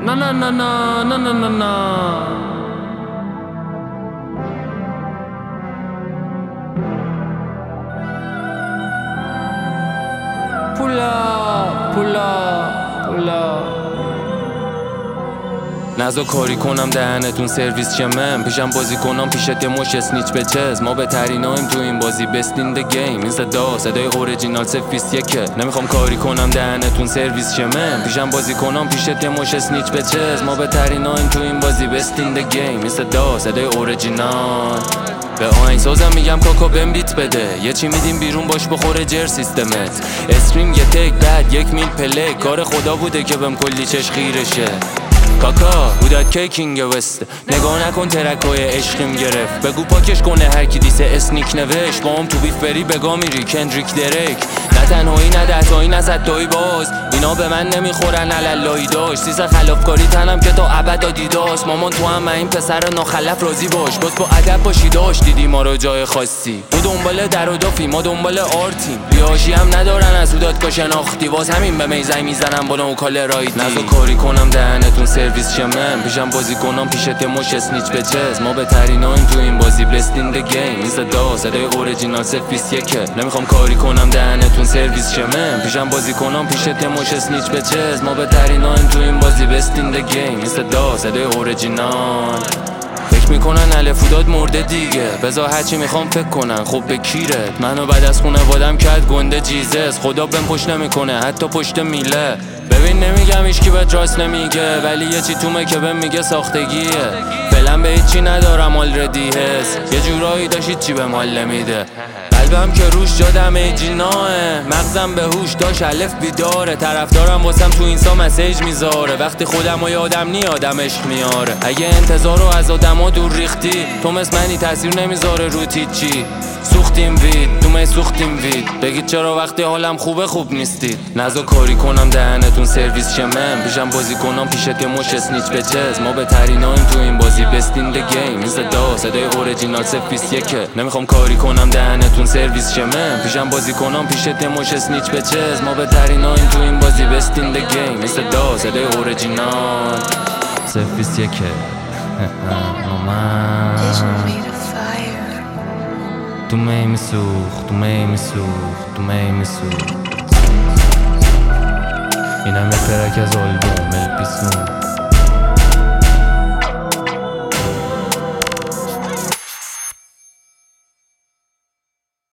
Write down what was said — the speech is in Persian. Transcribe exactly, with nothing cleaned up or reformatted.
نه نه نه نه نه نه نه نه پولا پولا پولا نزا کاری کنم دهنتون سرویس شمم پیشم بازی کنم پیشت یه مش اسنیچ به چز ما بهتریناییم تو این بازی best in the game این صدا صدای اورجینال سفیس یکه نمیخوام کاری کنم دهنتون سرویس شمم پیشم بازی کنم پیشت یه مش اسنیچ به چز ما بهتریناییم تو این بازی best in the game این صدا صدای اورجینال به آهنگسازم میگم کاکا بهم بیت بده یه چی میدیم بیرون باش بخوره جر سیستمت استریم یه تک بعد یک میل پله کار خدا بوده که بهم کلی چش خیرشه کاکا بودت که کینگ وست نگاه نکن ترکای عشقیم گرفت بگو پاکش کنه هر کی دیسه اسنیک نوشت با هم تو بیف بری بگا میری کندریک درک نه تنهایی نه دهتایی نه صدایی باز اینا به من نمیخورن علالایی داشت سیز خلافکاری تنم که تا ابد آدیداس مامان تو هم این پسر ناخلف راضی باش باز با ادب باشی داشت دیدی ما رو جای خاصی تو دنبال در و دافی ما دنبال آرتیم بیاشی هم ندارن از اودات که شناختی باز همین به میزنی میزنم با نوکال رایدی نزا کاری کنم دهنتون سرویس شمم پیشم بازی کنم پیشت یه مش اسنیچ به چز ما بهتریناییم تو این بازی best in the game این صدا صدای اورجینال سفیس یکه نمیخوام کاری کنم دهنتون سرویس شمم پیشم بازی کنم پیشت یه مش اسنیچ به چز ما بهتریناییم تو این بازی best in the game این صدا صدای اورجینال فکر میکنن الف داد مرده دیگه بذار هرچی میخوام فکر کنن خب به کیرت منو بعد از خونه وادم کرد گنده جیزس خدا بهم پشت نمیکنه حتی پشت میله ببین نمیگم هیچکی بهت راست نمیگه ولی یه چی تومه که بهم میگه ساختگیه فعلا به هیچی ندارم آلردی حس یه جورایی داشت چی بهم حال نمیده قلبم که روش جادم ایجیناه مغزم به هوش داشت الف بیداره طرفدارم واسم تو اینستا مسیج میذاره وقتی خودم و یادم نی آدم عشق میاره اگه انتظار رو از آدما دور ریختی تو مثل منی تاثیر نمیذاره رو تیچی سوختیم وید تو می سوختیم وید بگید چرا وقتی حالم خوبه خوب نیستید نزا کاری کنم دهنتون سرویس شمم پیشم بازی کنم پیشت یه مش اسنیچ به چز ما بهتریناییم تو این بازی best in the game این صدا صدای اورجینال سفیس یکه نمیخوام کاری کنم دهنتون سرویس شمم پیشم بازی کنم پیشت یه مش اسنیچ به چز ما بهتریناییم تو این بازی best in the game این صدا صدای اورجینال سفیس یکه تو می میسوخت تو می میسوخت تو می میسوخت اینم یه ترک از آلبوم الپیسون